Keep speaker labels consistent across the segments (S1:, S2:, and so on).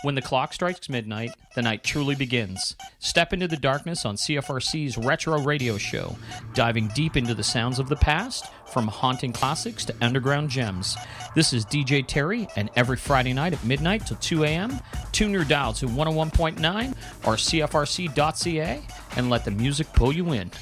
S1: When the clock strikes midnight, the night truly begins. Step into the darkness on CFRC's Retro Radio Show, diving deep into the sounds of the past, from haunting classics to underground gems. This is DJ Terry, and every Friday night at midnight till 2 a.m., tune your dial to 101.9 or CFRC.ca and let the music pull you in.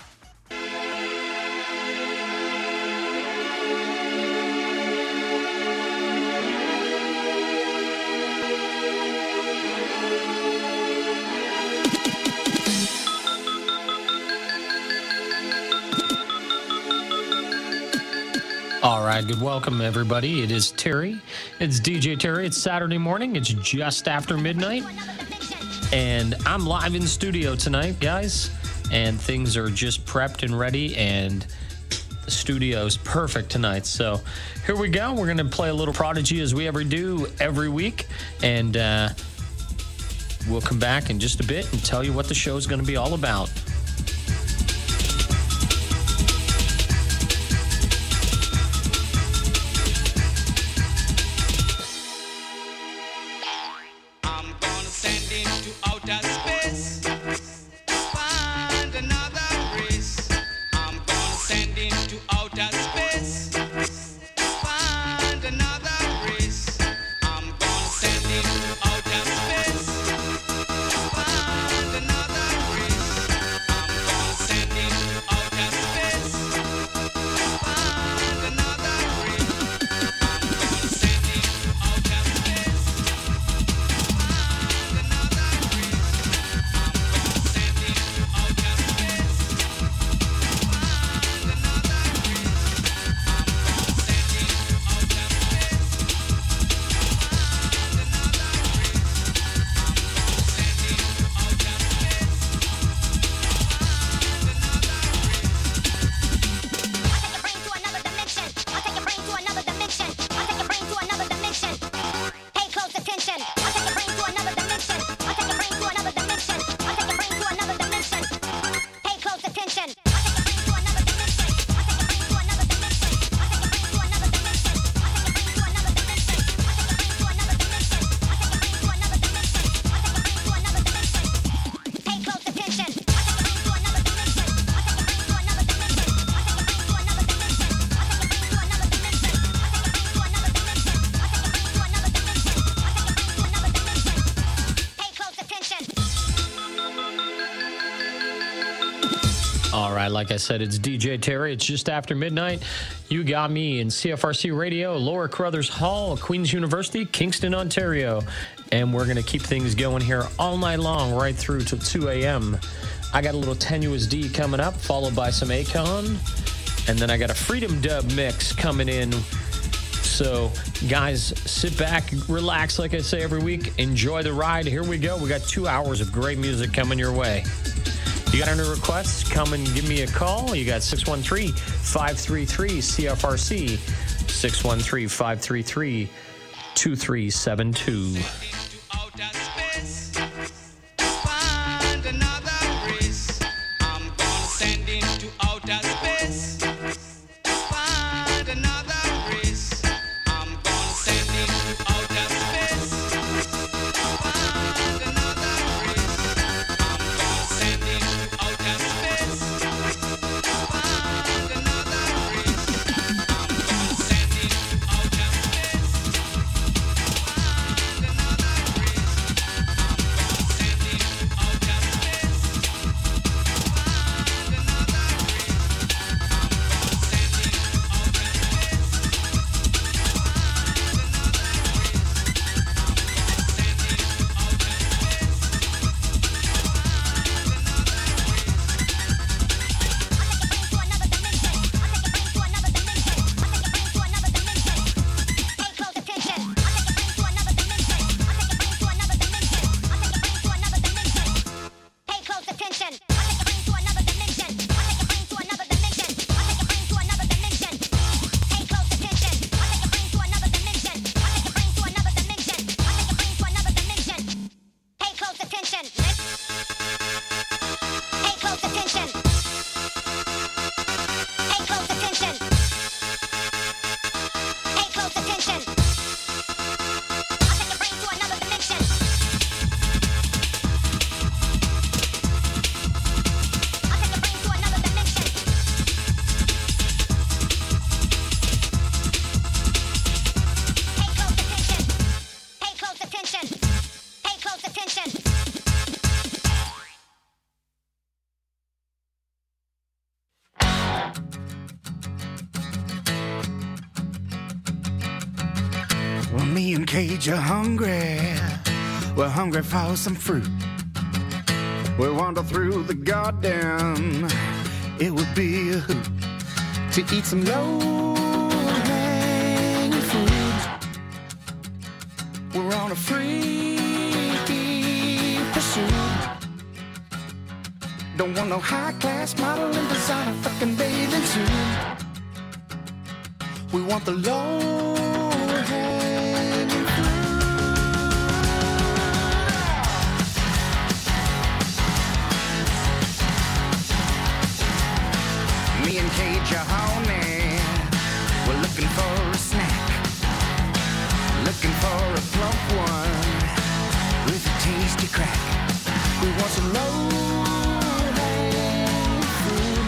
S2: All right, good welcome, everybody. It is Terry. It's DJ Terry. It's Saturday morning. It's just after midnight. And I'm live in studio tonight, guys. And things are just prepped and ready. And the studio's perfect tonight. So here we go. We're going to play a little Prodigy as we ever do every week. And we'll come back in just a bit and tell you what the show's going to be all about. Like I said, it's DJ Terry. It's just after midnight. You got me in CFRC Radio, Laura Carruthers Hall, Queen's University, Kingston, Ontario. And we're going to keep things going here all night long, right through to 2 a.m. I got a little Tenuous D coming up, followed by some Akon. And then I got a Freedom Dub mix coming in. So, guys, sit back, relax, like I say every week. Enjoy the ride. Here we go. We got 2 hours of great music coming your way. You got any requests? Come and give me a call. You got 613-533-CFRC, 613-533-2372.
S3: attention.
S4: Well, me and Cage are hungry. We're hungry for some fruit. We wander through the garden. It would be a hoot to eat some low-hanging fruit. We're on a free pursuit. Don't want no high-class model and designer fucking bathing suit. We want the low-hanging fruit. Me and Cage are homie. We're looking for a snack. Looking for a plump one with a tasty crack. We want some low-hanging fruit.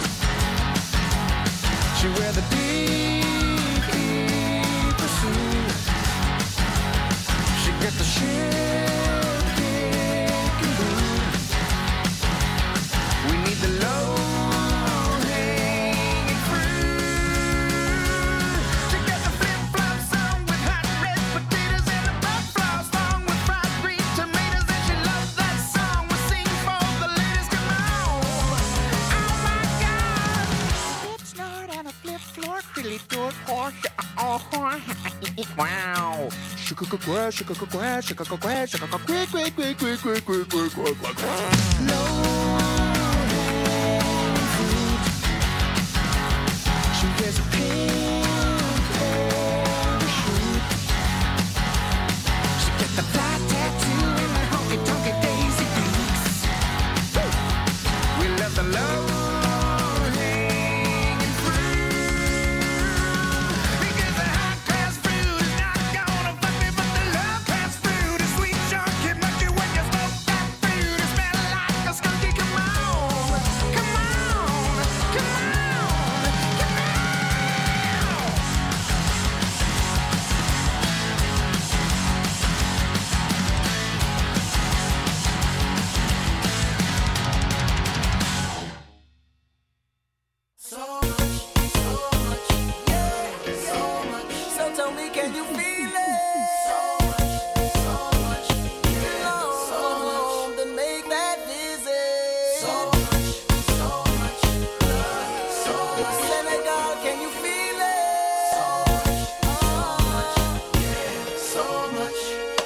S4: She wear the deep pursuit. She get the shit kicking boot. We need the low-hanging fruit. She got the flip-flops on with hot red potatoes and the buffalo song with fried green tomatoes. And she loves that song. We sing for the ladies. Come on. Oh my God. It's not on a flip floor. Really good horse. Oh, wow. Low-hanging fruit. She wears a pink parachute. She got the fly tattoo and the honky-tonky Daisy Dukes. We love the low-hanging fruit. Because the high-class fruit is not gonna fuck me, but the low-class fruit is sweet, chunky, munchy. When you smoke that fruit, it smells like a skunky. Come on, come on, come on, come on.
S5: So tell me, can you feel it? Then make that visit. Senegal, can you feel it? So much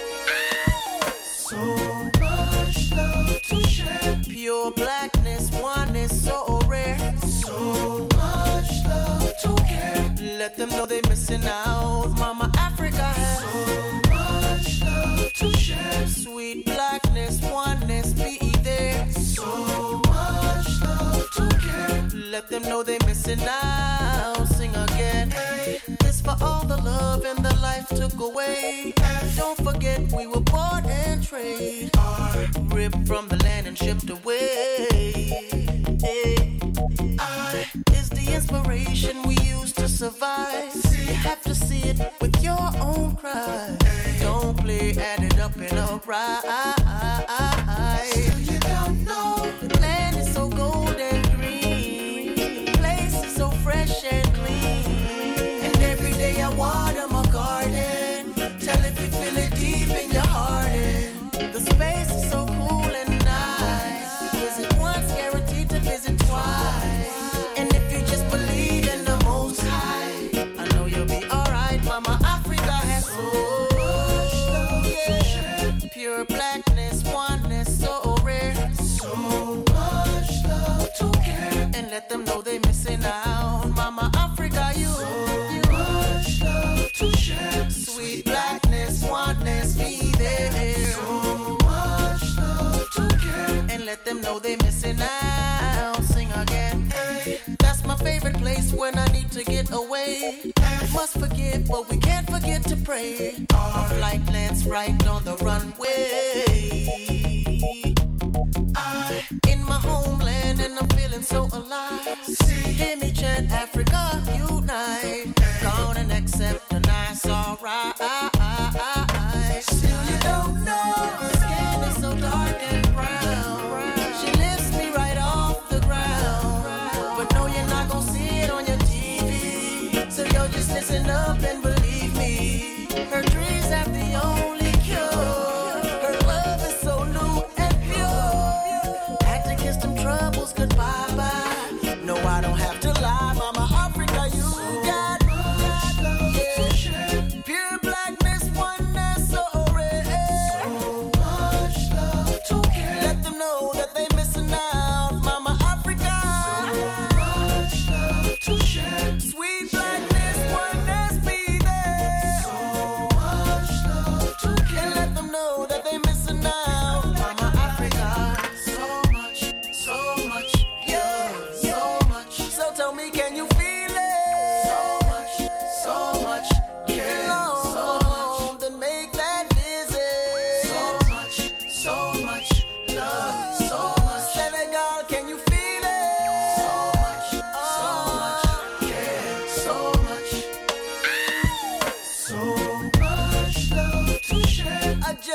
S5: love to share. Pure blackness, one is so rare. So much love to care. Let them know they're missing out. Mama Africa has so much love to share. Sweet blackness, oneness, be there. So much love to care. Let them know they're missing out. Sing again. This for all the love and the life took away. Don't forget we were bought and traded. Ripped from the land and shipped away. Is the inspiration we use to survive. You have to see it with your own pride. Don't play, add it up in a ride. Still you don't know. The land is so gold and green. The place is so fresh and clean. And every day I water my garden. Tell if you feel it deep in your heart. And the space is so cool and nice. Visit once, guaranteed to visit twice. And if you just believe in the Most High, I know you'll be alright. Mama Africa has so much love to share. Pure blackness, oneness, so rare. So much love to care. And let them know they're missing out. Mama Africa, you much love to share. Sweet blackness, oneness, be there. So much love to care. And let them know they're missing out. Sing again. That's my favorite place when I need to get away. Must forgive, but we can't forget to pray. Our flight lands right on the runway. In my homeland and I'm feeling so alive. Hear me chant, Africa unite. Gone and accept the nice, alright. Still you don't know. The skin is so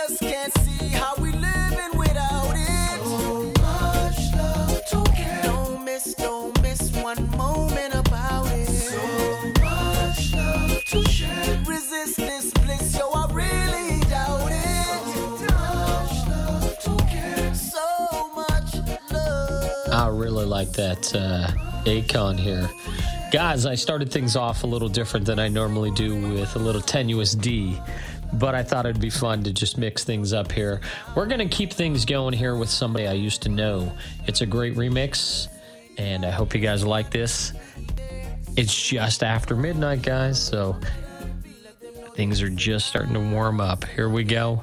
S5: just can't see how we living without it. So much love to give. Don't miss one moment about it. So much love to share. Resist this bliss, yo, I really doubt it. So much love to give. So much love.
S2: I really like that Akon here. Guys, I started things off a little different than I normally do with a little tenuous D, but I thought it'd be fun to just mix things up here. We're going to keep things going here with somebody I used to know. It's a great remix, and I hope you guys like this. It's just after midnight, guys, so things are just starting to warm up. Here we go.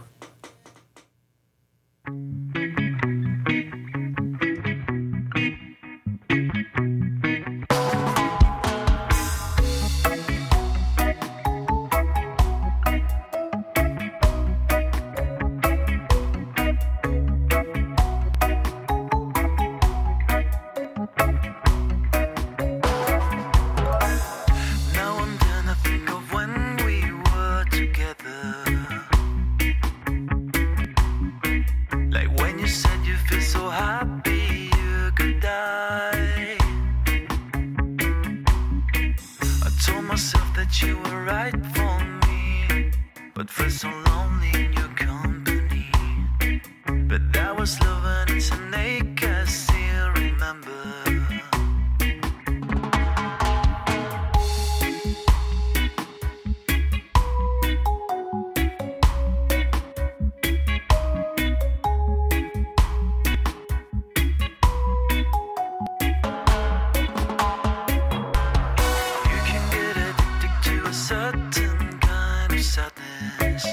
S4: Now and then I think of when we were together. Like when you said you feel so happy you could die. I told myself that you were right for me, but felt so lonely in your company. But that was love and it's an ache I still remember. You can get addicted to a certain kind of sadness,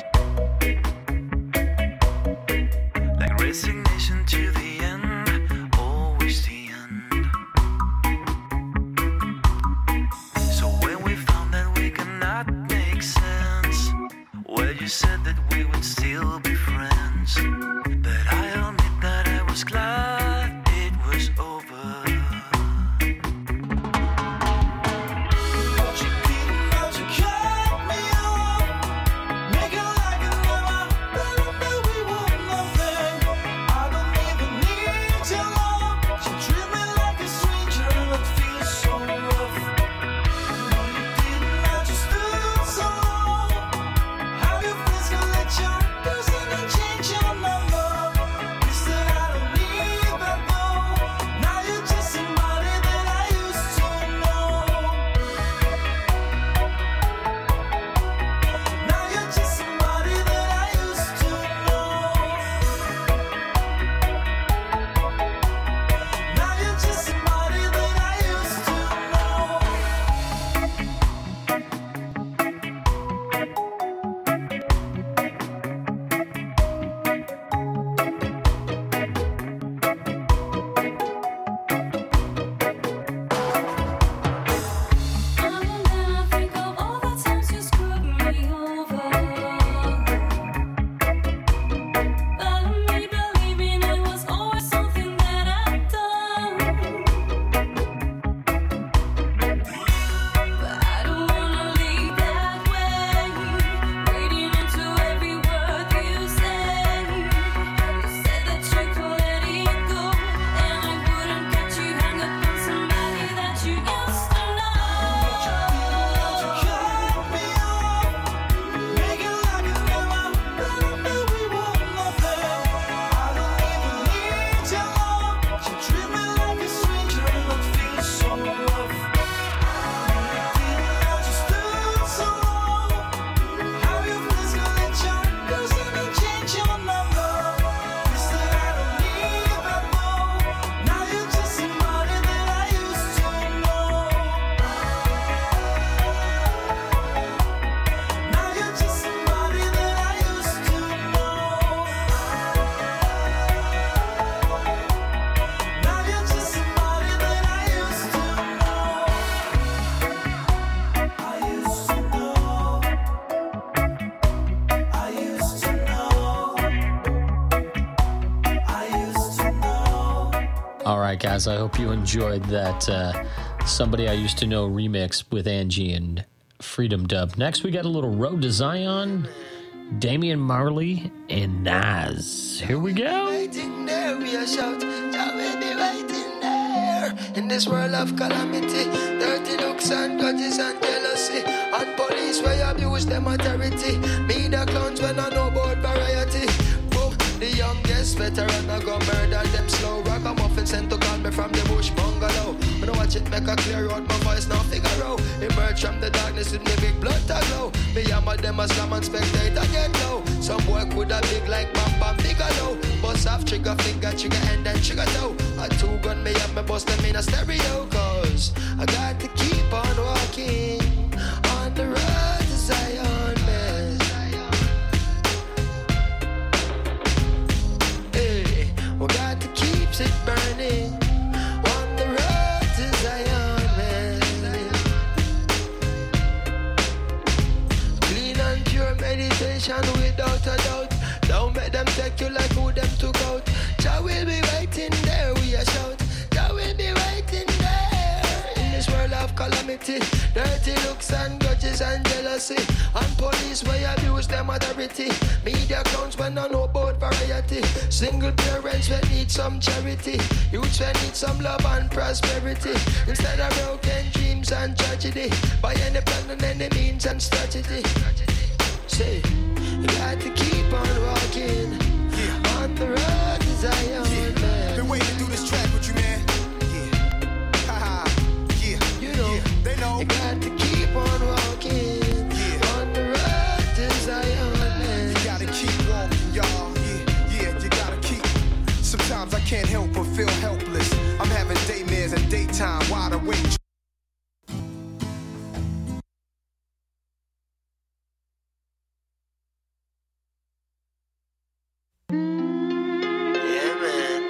S4: like resignation to the end, always the end. So when we found that we cannot make sense, well, you said that we would still be friends. But I admit that I was glad it was over. But you didn't have to cut me off, make it like I never knew we were nothing. I don't even need your love. You treat me like a stranger, it feels so rough. No, you didn't have to stood so long. Have your friends go let your person and change your number. You said I don't need that though. Now you're just somebody that I used to know. Now you're just somebody that I used to know. Now you're just somebody that I used to know.
S3: And then I think of all the times you screwed me over. But me believing it was always something that I'd done. But I don't wanna leave that way, reading into every word you say. You said that you could let it go, and I wouldn't get you hung up on somebody that you used to know.
S4: Cut me off, make it like I never knew we were nothing. I don't even need your love. You treat me like a stranger, it feels so rough. You didn't have to stood so long. How you friends go let your person and change your number. You said I don't need that though. Now you're just somebody that I used to know. Now you're just somebody that I used to know. Now you're just somebody that I used to know. I used to know. I used to know. I used to know.
S2: All right, guys, I hope you enjoyed that Somebody I Used to Know remix with Angie and Freedom Dub. Next, we got a little Road to Zion Damian Marley and Nas. Here we go.
S5: Waiting there, we a shout. Jah will be waiting there. In this world of calamity, dirty looks and grudges and jealousy, and police where abuse them authority. Me the clowns when I know about variety. Boom, the youngest veteran I go murder them slow. Ragamuffin sent to call me from the bush bungalow. When I watch it make a clear out, my voice now figure out. Emerge from the darkness with me big blood to glow. Me hammer them as slam and spectator get low. Some boy coulda big like Bam Bam Bigelow. Bust off trigger finger, trigger hand and trigger toe. A two gun me up, me bust them in a stereo. Cause I got to keep on walking on the road to Zion, man. Hey, we got to keep it burning on the road to Zion, man. Clean and pure meditation without a doubt. Don't make them take you like who them took out. Jah will be waiting there, we a shout. Jah will be waiting there. In this world of calamity, dirty looks and grudges and jealousy, and police where abuse them authority. Media clowns when I know about variety. Single parents when need some charity. Youths when need some love and prosperity. Instead of broken dreams and tragedy, by any plan and any means and strategy. Say, you got to keep on walking on the road to Zion, man.
S6: Been waiting to do this track with you, man. Yeah. Haha. Yeah.
S5: You know,
S6: Yeah. They know.
S5: you got to keep on walking on the road to Zion, man.
S6: You gotta keep walking, y'all. Yeah, you gotta keep. Sometimes I can't help but feel helpless. I'm having daymares and daytime wide awake.
S5: Yeah, man.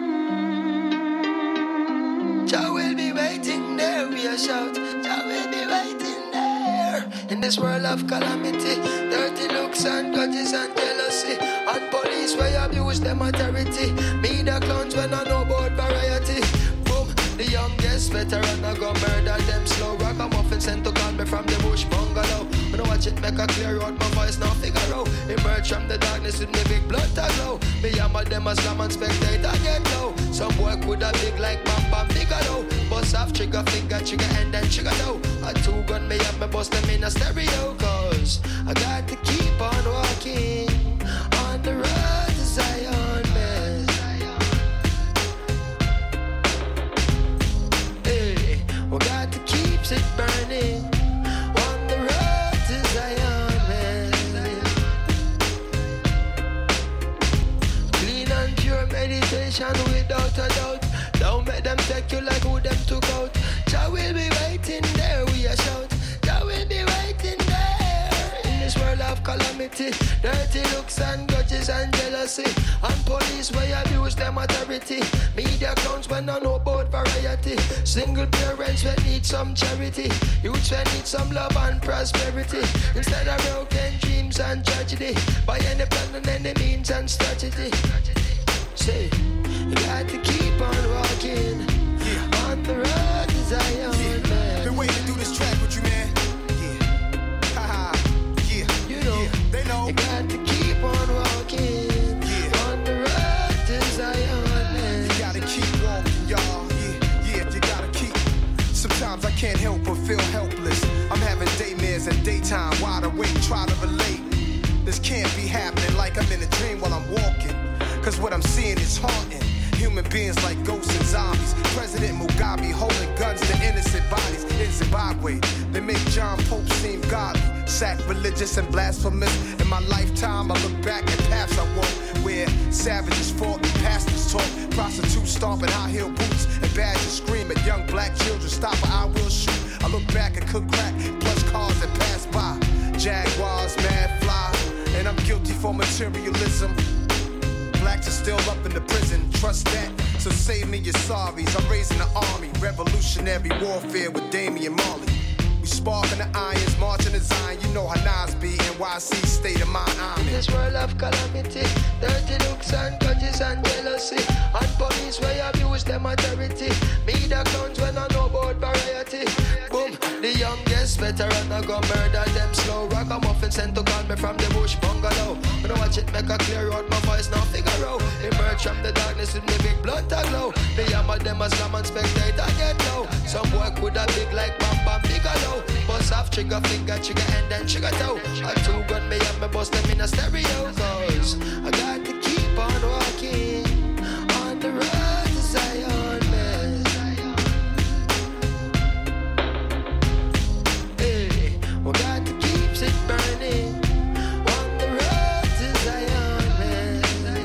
S5: Jah will be waiting there, we a shout. Jah will be waiting there. In this world of calamity, dirty looks and grudges and jealousy, and police where abuse them authority. Me the clowns when I know about variety. Boom, the youngest veteran I go murder them slow. Ragamuffin sent to call me from the bush bungalow. When I watch it make a clear out, my voice now figure out. Emerge from the darkness with me big blood to glow. Me hammer them as slam and spectator get low. Some boy coulda big like Bam Bam Bigelow. Bust off trigger finger, trigger hand and trigger toe. A two gun me up, me bust them in a stereo. Cause I got to keep on walking on the road to Zion, man. Hey, we got to keep it burning on the road to Zion, man. Clean and pure meditation without a doubt. Don't make them take you like who them took out. Jah will be waiting there, we a shout. Jah will be waiting there. In this world of calamity, dirty looks and grudges and jealousy, and police where abuse them authority. Media clowns when I know about variety. Single parents when need some charity. Youths when need some love and prosperity. Instead of broken dreams and tragedy, by any plan and any means and strategy. Say, you got to keep on walking on the road to Zion, man.
S6: Been waiting to do this track with you, man. Yeah. Haha. Yeah.
S5: You know,
S6: They know.
S5: you got to keep on walking on the road to Zion, man.
S6: You gotta keep walking, y'all. Yeah, you gotta keep. Sometimes I can't help but feel helpless. I'm having daymares and daytime wide awake, try to relate. This can't be happening like I'm in a dream while I'm walking. Cause what I'm seeing is haunting. Human beings like ghosts and zombies. President Mugabe holding guns to innocent bodies in Zimbabwe. They make John Pope seem godly, sacrilegious and blasphemous. In my lifetime, I look back at paths I walked where savages fought and pastors taught. Prostitutes stomping high-heel boots and badgers scream at young black children. Stop or I will shoot. I look back at cook crack, plus cars that pass by. Jaguars, mad fly, and I'm guilty for materialism. Blacks are still up in the prison, trust that. So save me your sorries. I'm raising the army, revolutionary warfare with Damian Marley. We sparking the irons, marching the Zion. You know how Nas be, NYC state of mind.
S5: In this world of calamity, dirty looks and grudges and jealousy, and police where abuse them authority. Media clowns when I know about variety. Boom, the youngest veteran I go murder them slow. Ragamuffin sent to call me from the bush bungalow.
S7: Wanna watch it make a clear out my voice now figure out. Emerge from the darkness with me big blunt and glow. Me hammer them as slam and spectate and get low. Some boy coulda big like Bam Bam Bigelow. Bust off trigger finger, trigger and then trigger toe. A two gun me up, me bust them in a stereo. Cause I got to keep on walking on the road to Zion, man. Hey, we got to keep it burning on the road to Zion, man.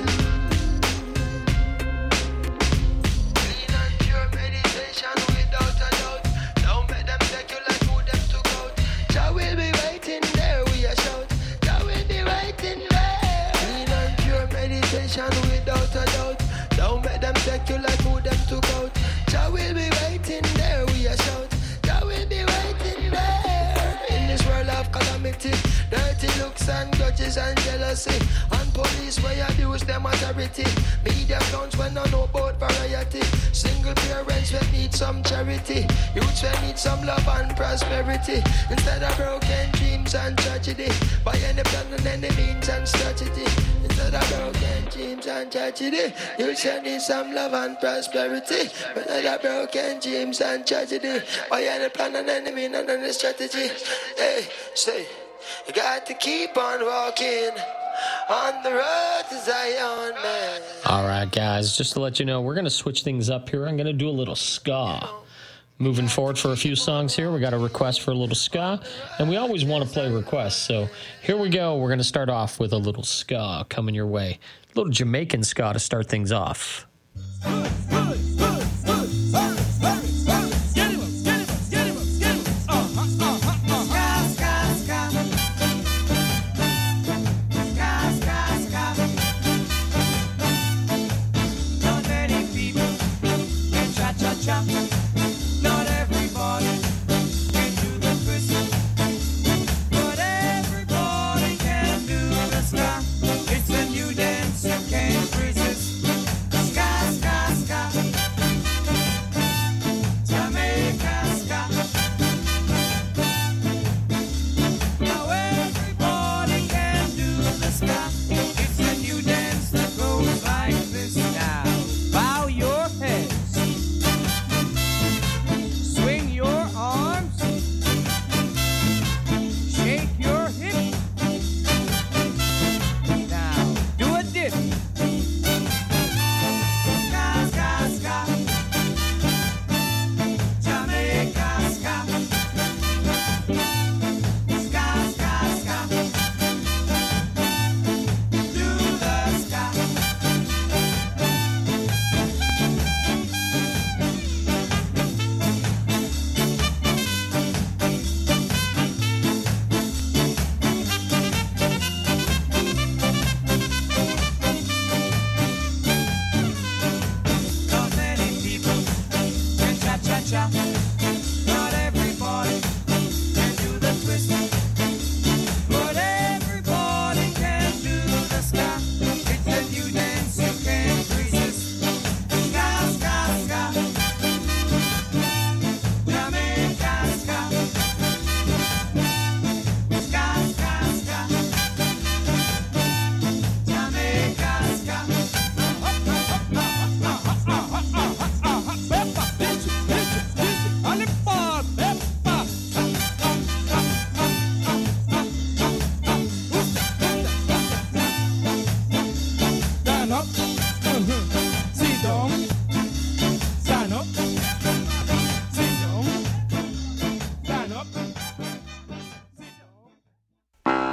S7: Clean and pure meditation without a doubt. Don't let them take you like who them took out. Jah will be waiting there, we a shout. Jah will be waiting there. Clean and pure meditation without a doubt. Don't let them take you like who them took out. Jah will be waiting there, we a shout. Jah will be waiting there. In this world of calamity, dirty looks and grudges and jealousy, and police where abuse them authority. Media clowns when I know about variety. Single parents will need some charity. Youths will need some love and prosperity. Instead of broken dreams and tragedy, by any plan and any means and strategy. Instead of broken dreams and tragedy, youths will need some love and prosperity. Instead of broken dreams and tragedy, by any plan and any means and any strategy. Hey, say, you got to keep on walking on the road to Zion, man.
S2: All right, guys, just to let you know, we're going to switch things up here. I'm going to do a little ska. Moving forward for a few songs here, we got a request for a little ska, and we always want to play requests. So here we go. We're going to start off with a little ska coming your way. A little Jamaican ska to start things off.
S8: Not everybody can do the twist, but everybody can do the ska. It's a new dance you can't resist. Ska, ska, ska. Jamaica ska. Now everybody can do the ska. It's a new dance that goes like this. Now bow your head. Swing your arms, shake your hips. Now do a dip. Ska, ska, ska. Jamaica ska. Ska, ska, ska. Do the ska. Not many people can cha-cha-cha. Not everybody can do the twist, but everybody can do the ska. It's a new dance you can't resist. Ska, ska, ska. Jamaica ska. Ska, ska, ska. Jamaica ska. Stand up, sit down, stand up, sit down, stand up, sit down.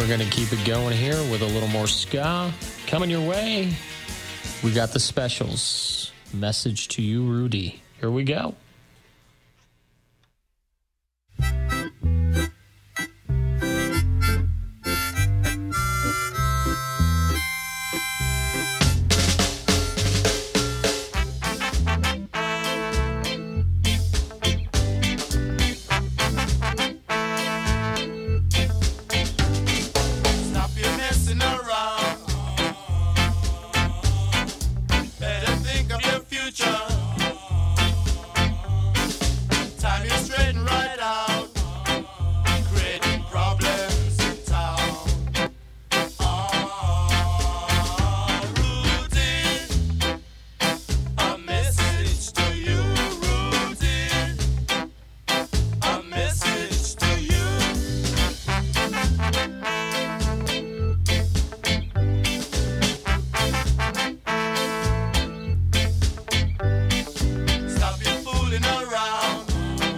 S2: we're going to keep it going here with a little more ska coming your way. We got the specials. Message to you, Rudy. Here we go.
S9: Stop your messing around. Better think of your future. Time is straighten right out. Creating problems in town. Rudy, a message to you, Rudy. A message to you. Stop your fooling around.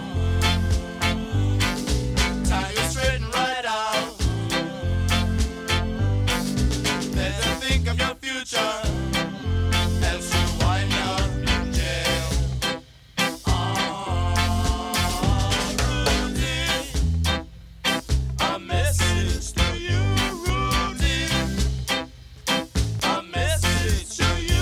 S9: Time you straighten right out. Better think of your future. Else you wind up in jail. Rudy, a message to you, Rudy. A message to you.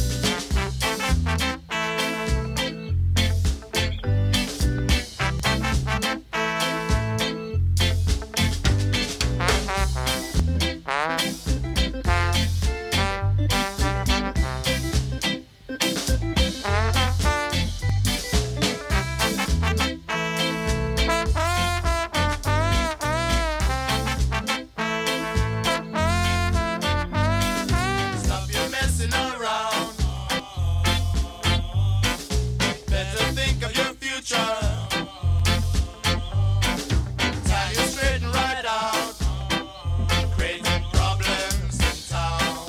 S9: Stop your messing around. Better think of your future. Time you straighten right out. Creating problems in town.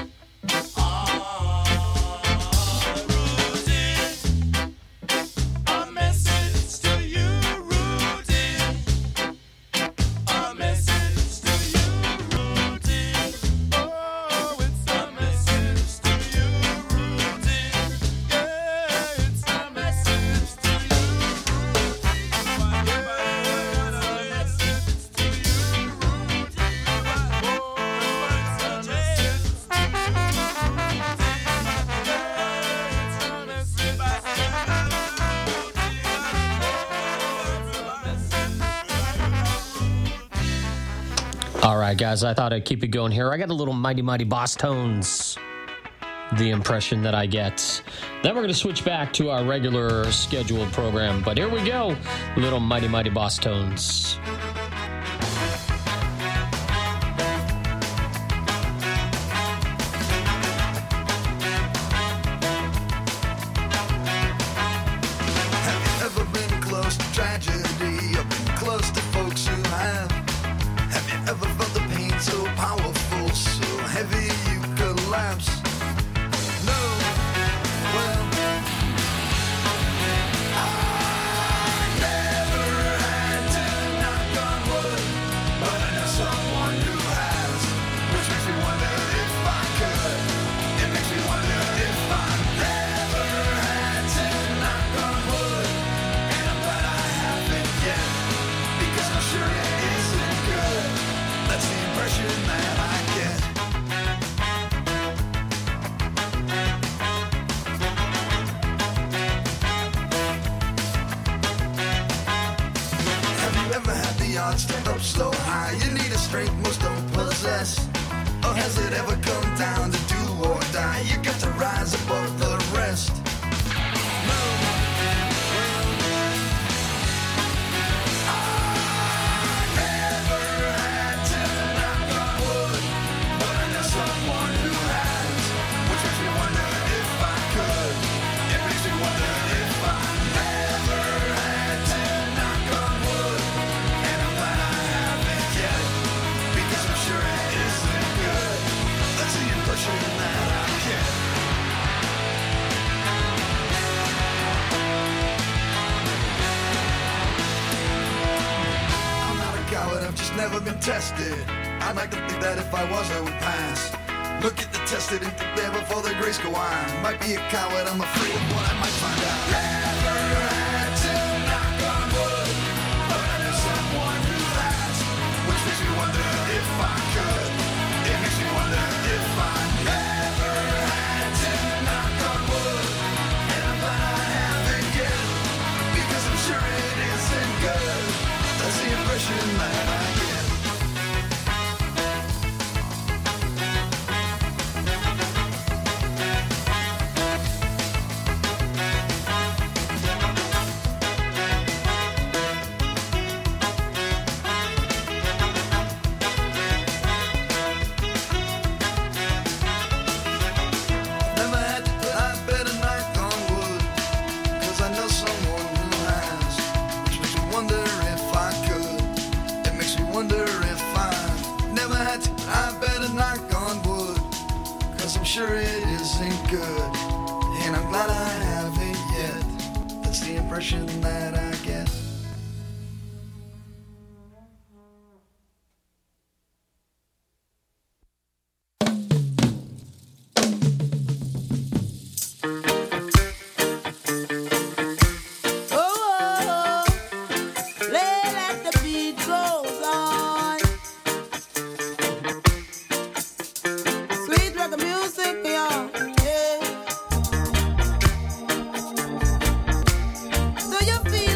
S9: Rudy, a message to you, Rudy. A message to you, Rudy. Oh, it's a message to you, Rudy. Yeah, it's a message to you, Rudy. Yeah, it's a message to you, Rudy. Oh, it's a message to you, Rudy. Yeah, it's a message to
S2: All right, guys, I thought I'd keep it going here. I got a little Mighty Mighty Boss Tones, the impression that I get. Then we're going to switch back to our regular scheduled program. But here we go, little Mighty Mighty Boss Tones.
S6: Ever been close to tragedy or been close to folks you have? Have you ever felt the pain so powerful, so heavy you collapse? No, well, I never had to knock on wood, but I know someone who has, which makes me wonder if I could. It makes me wonder if I never had to knock on wood, and I'm glad I haven't yet, because I'm sure it isn't good. That's the impression that I get. Have you ever had the odds to up so high? You need a strength most don't possess. Or has it ever come down to do or die? You got to rise above the rest. No, I never had to knock on wood, but I know someone who has, which makes me wonder if I could. It makes me wonder if I never had to knock on wood, and I'm glad I haven't yet, because I'm sure it isn't good. That's the impression that I get. I'm not a coward, I've just never been tested. I
S10: I'd like to think that if I was, I would pass. Look at the tested and there before the grace go on. Might be a coward, I'm afraid of what I might find out. Never had to knock on wood, but I know someone who has, which makes me wonder if I could. It makes me wonder if I never had to knock on wood, and I'm glad I haven't yet, because I'm sure it isn't good. That's the impression that I get. Never had to put I better knock on wood, 'cause I know someone who has, which makes me wonder if I could. It makes me wonder if I never had to put I better knock on wood, 'cause I'm sure it isn't good, and I'm glad I haven't yet. That's the impression that I get.
S5: Oh, let the beat goes on. Sweet reggae music, yeah. Do you feel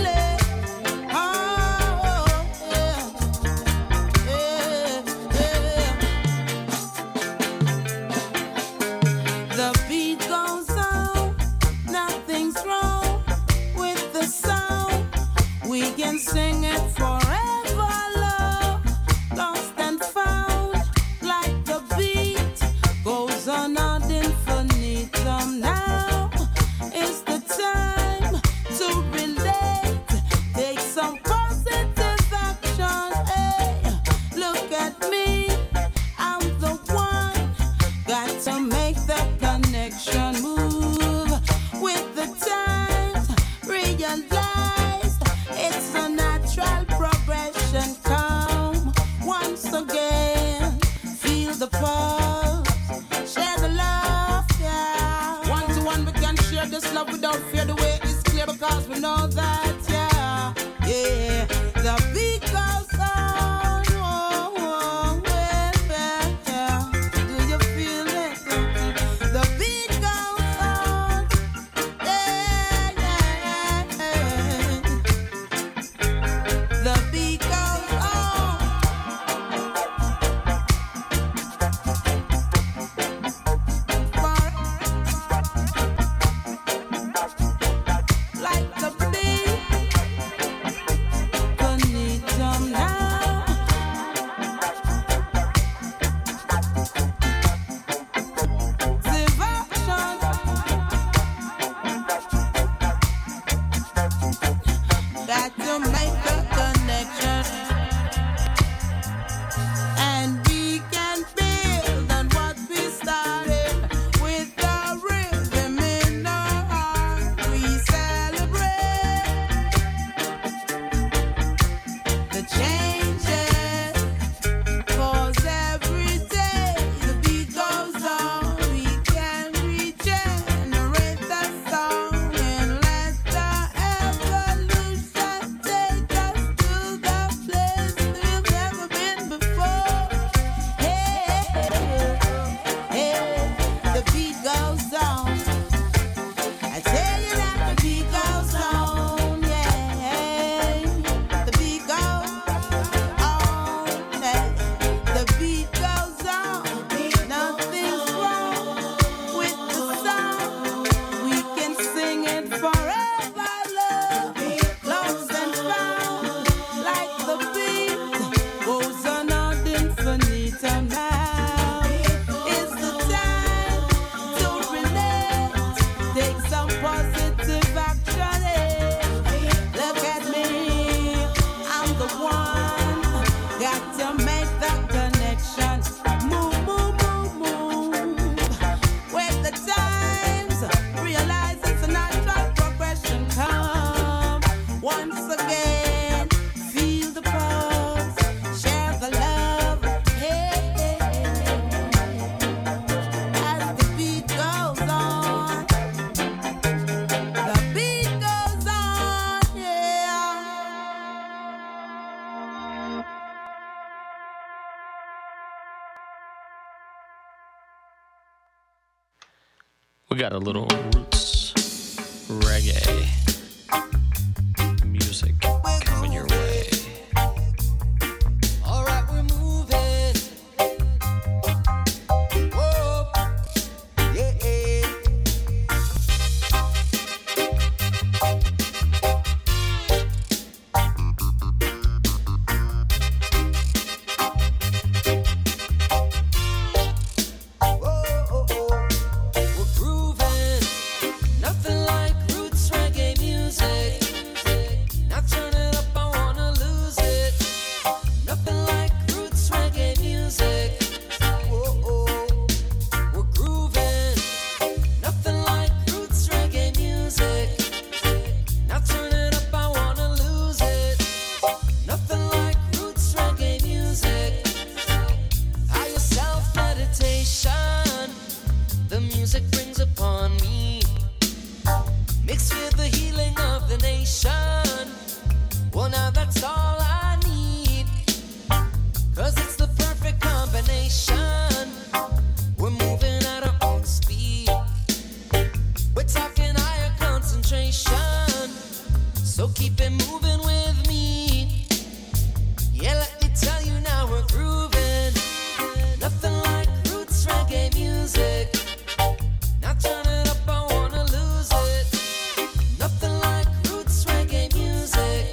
S2: We got a little roots reggae music coming your way.
S5: All right, we're moving. Whoa, yeah. We're grooving. Nothing like roots reggae music. Now turn it up, I wanna lose it. Nothing like roots reggae music. We're grooving. Nothing like roots reggae music. Now turn it up, I wanna lose it. Nothing like roots reggae music. Higher self meditation. The music brings upon me. Mixed with the healing of the nation. Well, now that's all I need. 'Cause it's the perfect combination. We're moving at our own speed. We're talking higher concentration. So keep it moving with me. Yeah, let me tell you now we're grooving. Nothing like roots reggae music. Now turn it up, I wanna lose it. Nothing like roots reggae music.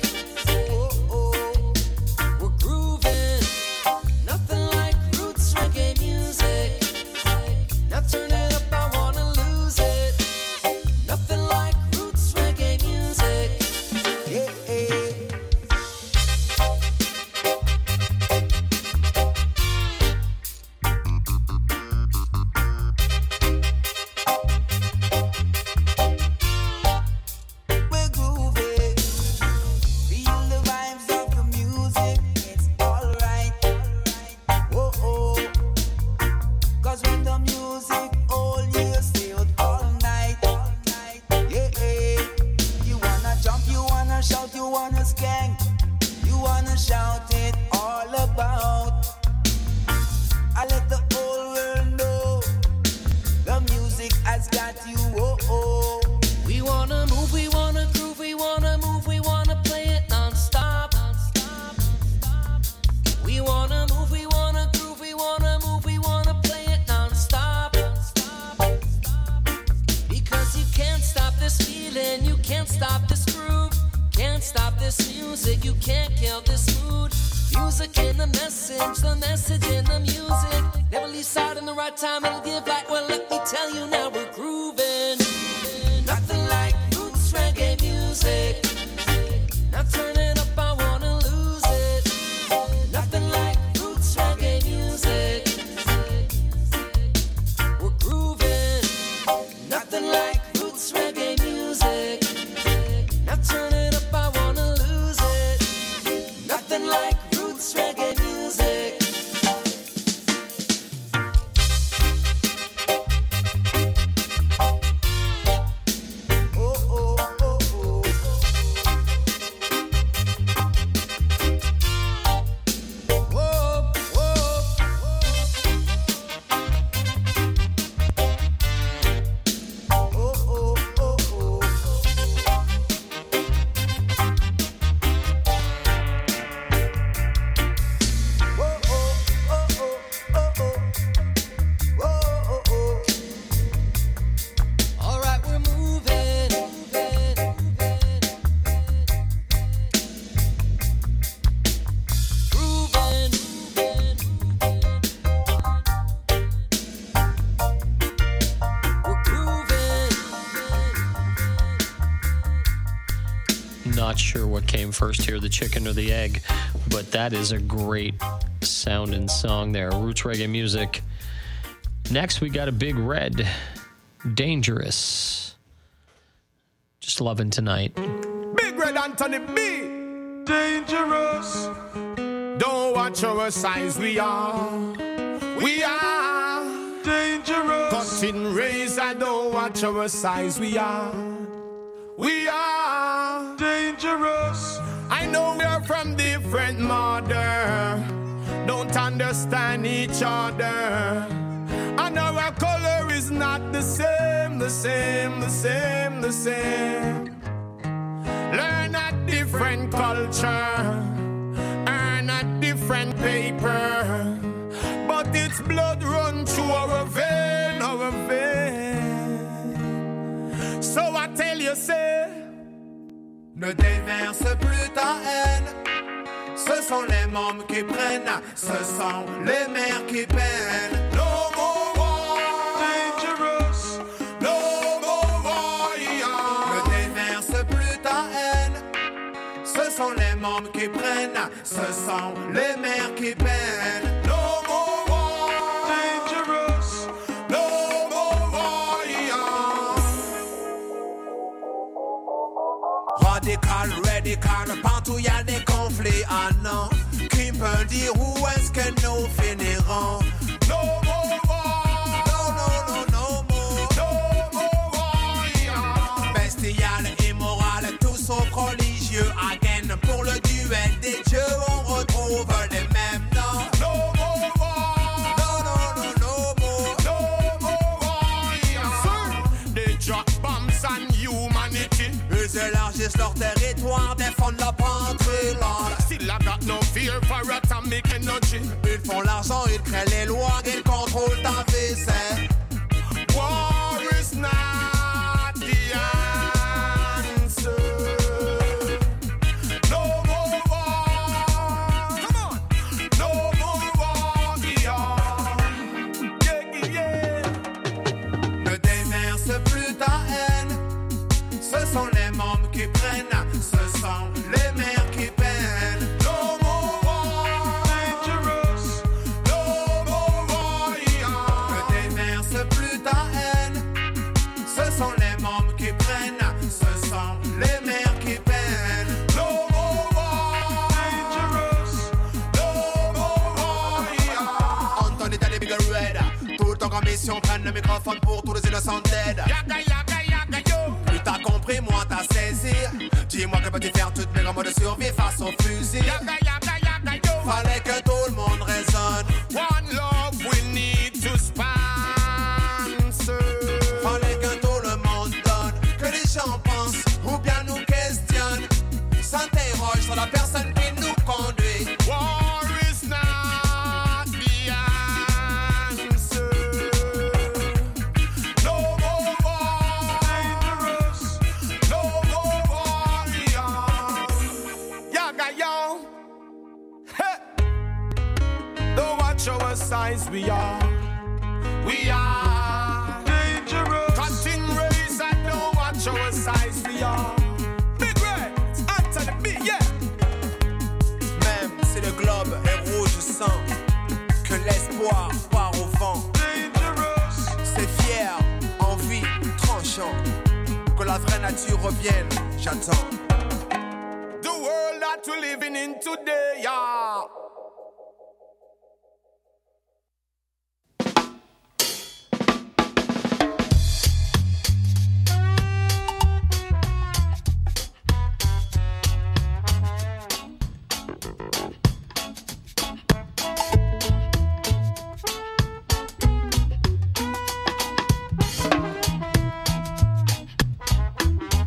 S5: We're grooving. Nothing like roots reggae music. Now turn it up, I wanna lose it. Nothing like roots reggae music. Yeah. We're grooving. Feel the vibes of the music. It's alright. Whoa. 'Cause when the music hold you, stay out all night. Yeah. You wanna jump, you wanna shout, you wanna skank. You wanna shout it all about. I let the whole world know the music has got you. Whoa. We wanna move, we wanna groove, we wanna move, we wanna play it non-stop. We wanna move, we wanna groove, we wanna move, we wanna play it non-stop. Because you can't stop this feeling, you can't stop this groove, can't stop this music, you can't kill this mood. Music in the message in the music. Never leaves out in the right time, it'll give light. Well, let me tell you now, we're grooving. Nothing like roots reggae music. Now turn it up, I wanna lose it. Nothing like roots reggae music. We're grooving. Nothing like roots reggae music. Now turn it up, I wanna lose it. Nothing like roots reggae music. All right, we're moving. Grooving. We're grooving.
S2: Not sure what came first here, the chicken or the egg, but that is a great sounding song there. Roots reggae music. Next, we got a Big Red, Dangerous. Just loving tonight.
S6: Big Red Anthony B. Dangerous. Don't watch our signs, we are. We are dangerous. Cutting razor, don't watch our size, we are. We are dangerous. I know we're from different mother. Don't understand each other. And our color is
S11: is not the same, the same, the same, the same. Learn a different culture, earn a different paper, but it's blood run through our vein, our vein. So I tell you, say,
S12: ne déverse plus ta haine. Ce sont les mômes qui prennent, ce sont les mères qui peinent.
S11: no more war, dangerous, no more war, yeah.
S12: Ne déverse plus ta haine. Ce sont les mômes qui prennent, ce sont les mères qui peinent.
S11: No more war, dangerous, no more war, yeah.
S12: Radical, partout y a des conflits, ah non. Qui peut dire où est-ce que nous finirons?
S11: No more war,
S12: No more.
S11: no more war, yeah.
S12: Bestial, immoral, tout sauf religieux. Again, pour le duel des dieux, on retrouve les mêmes noms.
S11: No more war,
S12: No more.
S11: no more war, yeah. They drop bombs on humanity.
S12: Ils élargissent leur territoire, défendent la patrie, Lord.
S11: Still I got no fear for atomic energy.
S12: Ils font l'argent, ils créent les lois, ils contrôlent ta vie, c'est
S11: War is not the answer. No more war. Come on. No more war, yeah. Yeah.
S12: ne déverse plus ta haine. Ce sont les mômes qui prennent, ce sont les mères qui peinent.
S11: No more war, dangerous. No more war, yeah.
S12: Ne déverse plus ta haine. Ce sont les mômes qui prennent, ce sont les mères qui peinent.
S11: No more war, dangerous. No more war, yeah.
S12: Anthony Teddy Big Red, tout le temps en mission, prennent le microphone pour tous les innocents dead.
S11: Yaga, yaga, yaga, yo.
S12: Plus t'as compris, moins t'as saisi. Dis-moi que peux-tu faire toutes mes grands mots de survie face au fusil.
S11: Yaga, yaga, yaga, yo.
S12: Fallait que tout le monde résonne.
S11: One love we need to sponsor.
S12: Fallait que tout le monde donne. Que les gens pensent ou bien nous questionnent. S'interroge sur la personne qui nous conduit.
S11: War is not the answer. No more war, dangerous. No more war, yeah. Yaga, yo. Hey. Don't watch our size, we are. We are dangerous. Cutting razor, don't watch our size, we are. Big Red, answer the beat, yeah.
S12: Même si le globe est rouge sang, que l'espoir part au vent. C'est fier, envie, tranchant. Que la vraie nature revienne, j'attends.
S11: The world that we're living in today, yeah.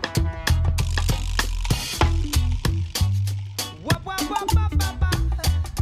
S8: Wap, wap, wap, wap, wap, wap.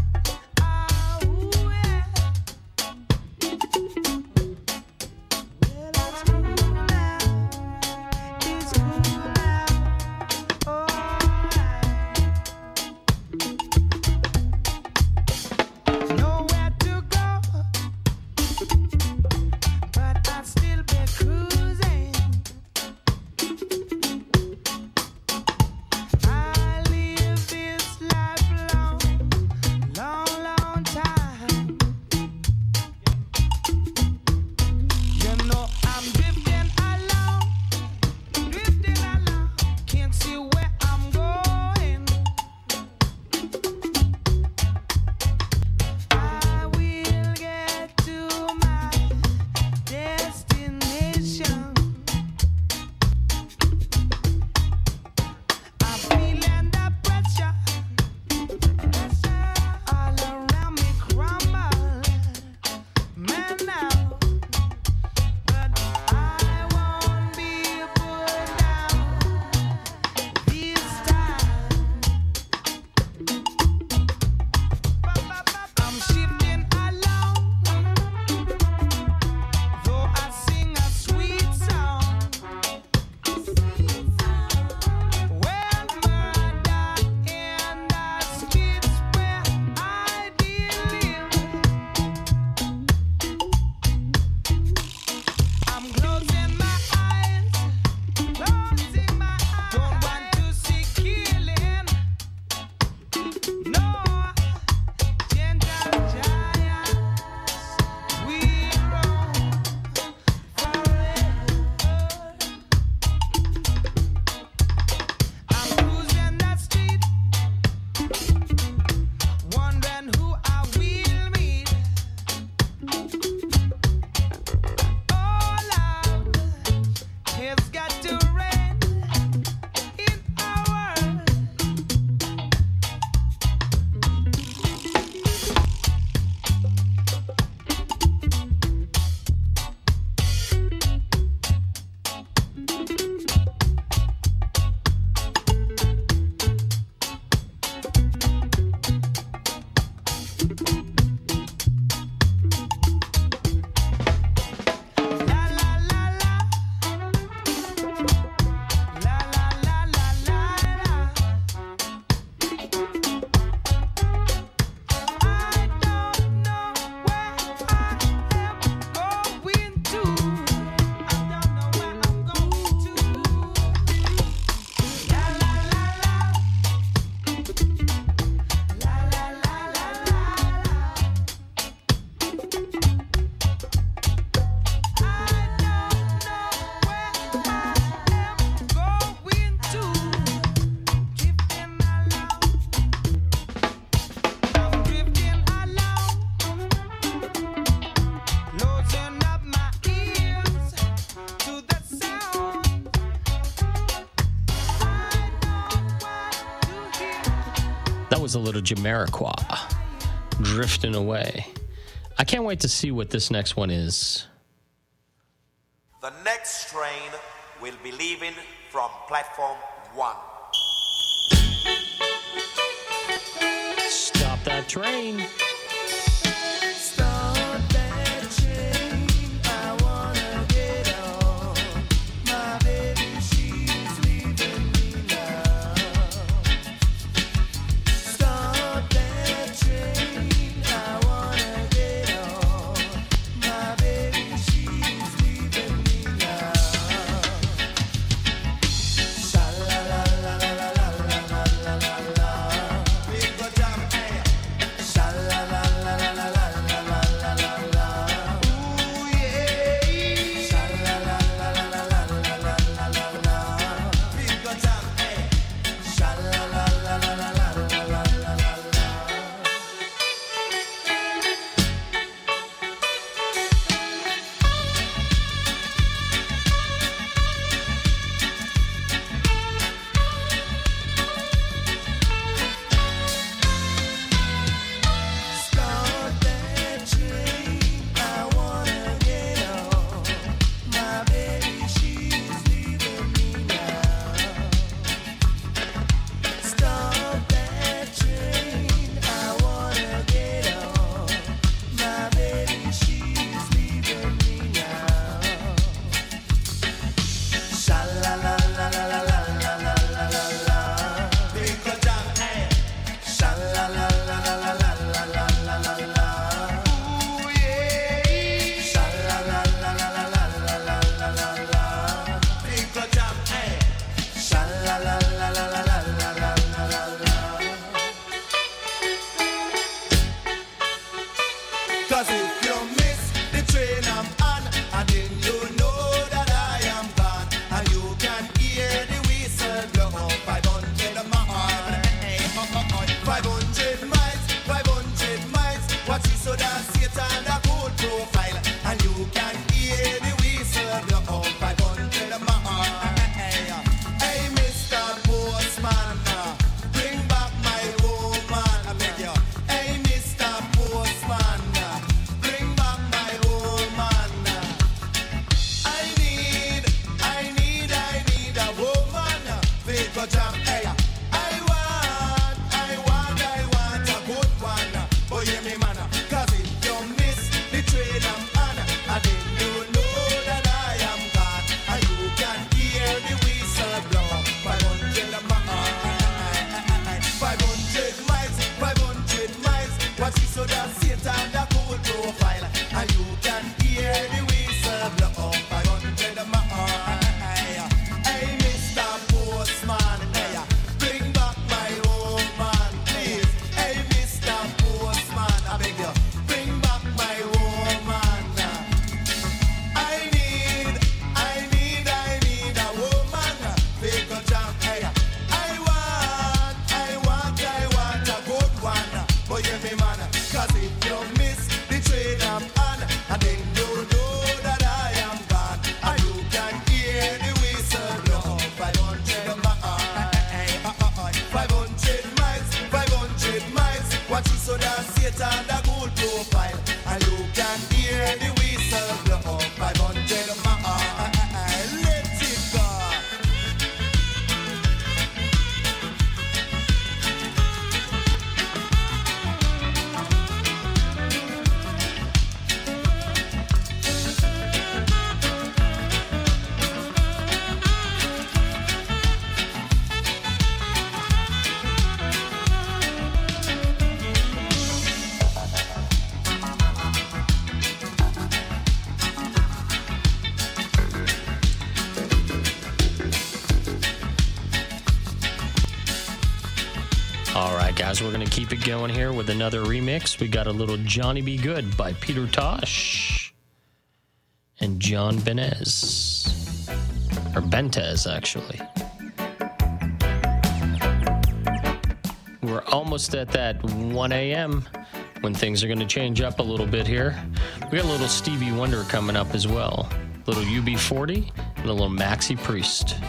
S2: was a little Jamiroquai, Drifting Away. I can't wait to see what this next one is.
S13: The next train will be leaving from platform 1.
S2: Stop that train.
S5: Start that train. I wanna get on. My baby, she's leaving me now. Start that train. I wanna get on. My baby, she's leaving me now. Sha la la la la la la la la la la. Big go jam, hey. Sha la la la la la la la la la la la. Ooh yeah. Sha la la la la la la la la la la la. Big go jam, hey. Sha la la la la la la la la la la la. Start that train. I wanna get on. My baby, she's leaving me now. Start that train. I wanna get on. My baby, she's leaving me now. Sha la la la la la la la la la la la. Big go jam, hey. Sha la la la la la la la la la la la. Ooh yeah. Sha la la la la la la la la la la la. Big go jam, hey. Sha la la la la la la la la la la la. 'Cause if you miss the train I'm on, and then you know that I am gone, and you can hear the whistle blow. 500 miles, 500 miles, 500 miles. Watch it so that Satan a good profile, and you can hear the whistle blow. 500 miles. Hey, Mr. Postman, bring back my woman, I beg you. Hey, Mr. Postman, bring back my woman. I need a woman. Big go jam, hey. I want a good one. Oh, yeah, me man. 'Cause if you miss the train I'm on, and then you know that I am gone, and you can hear the whistle blow. 500 miles, 500 miles, 500 miles. Watch it so that Satan a cool profile, and you can hear the whistle blow. 500 miles. Hey, Mr. Postman, hey, bring back my woman, please. Hey, Mr. Postman, I beg you, bring back my woman. I need a woman. Big go jam, hey. I want a good one. But yeah, me man, 'cause if you miss the train I'm on, and then you know that I am gone, and you can hear the whistle blow. 500 miles, 500 miles, 500 miles. Watch it so that Satan a good profile, and you can hear the whistle blow. 500 miles, let it go.
S2: All right, guys, we're going to keep it going here with another remix. We got a little Johnny Be Good by Peter Tosh and John Benez. Or Bentez, actually. We're almost at that 1 a.m. when things are going to change up a little bit here. We got a little Stevie Wonder coming up as well. A little UB40 and a little Maxi Priest.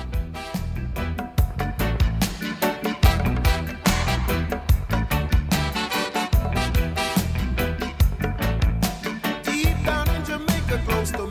S11: stick her close to